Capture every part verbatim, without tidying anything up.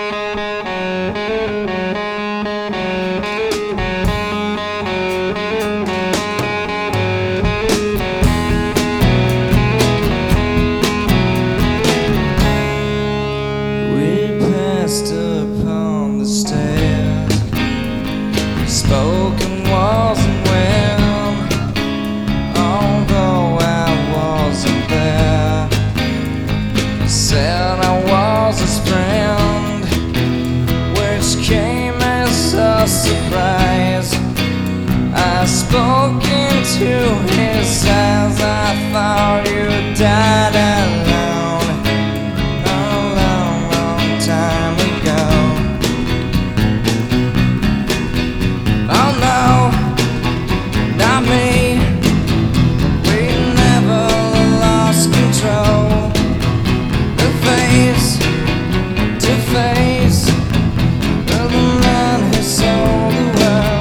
Upon the stairs, spoken wasn't well, although I wasn't there. He said I was his friend, which came as a surprise. I spoke into his eyes, I thought you died alone a long, long time ago. Oh no, not me. We never lost control. The face to face of the man who sold the world.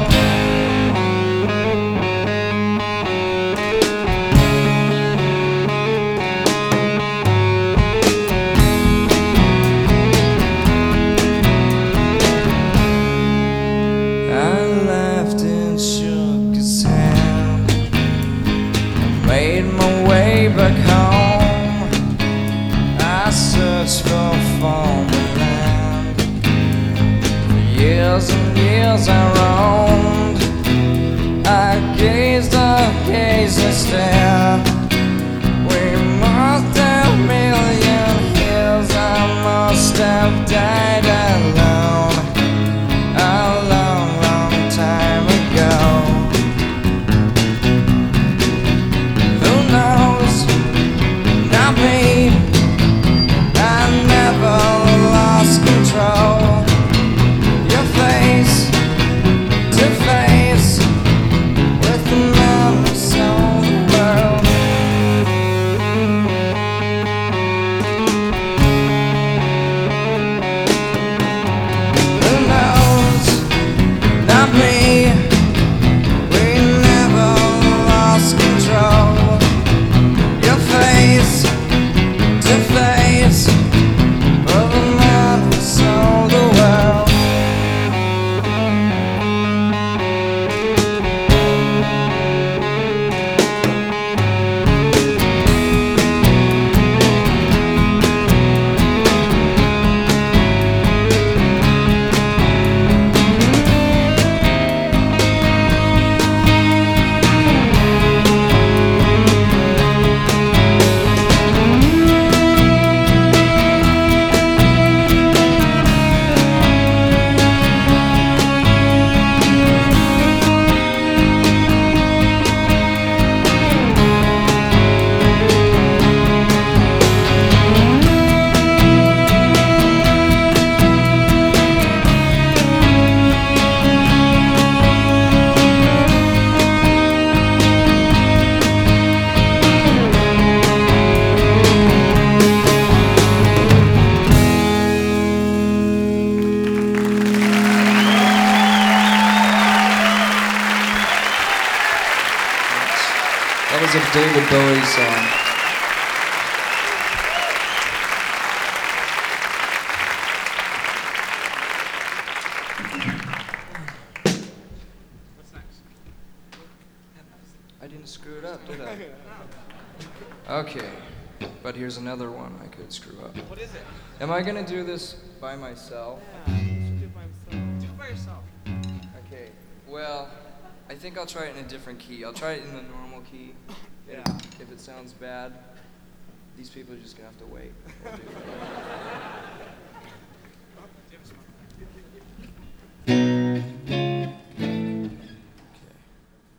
Made my way back home. I searched for foreign land. For years and years I roamed. I gazed, I gazed and stared. We must have million years. I must have died alone a long, long time ago. That was a David Bowie song. What's next? I didn't screw it up, did I? Okay, but here's another one I could screw up. What is it? Am I gonna do this by myself? Yeah, you should do it by himself. Do it by yourself. Okay, well, I think I'll try it in a different key. I'll try it in the normal key. Yeah. If it sounds bad, these people are just gonna have to wait. We'll do it.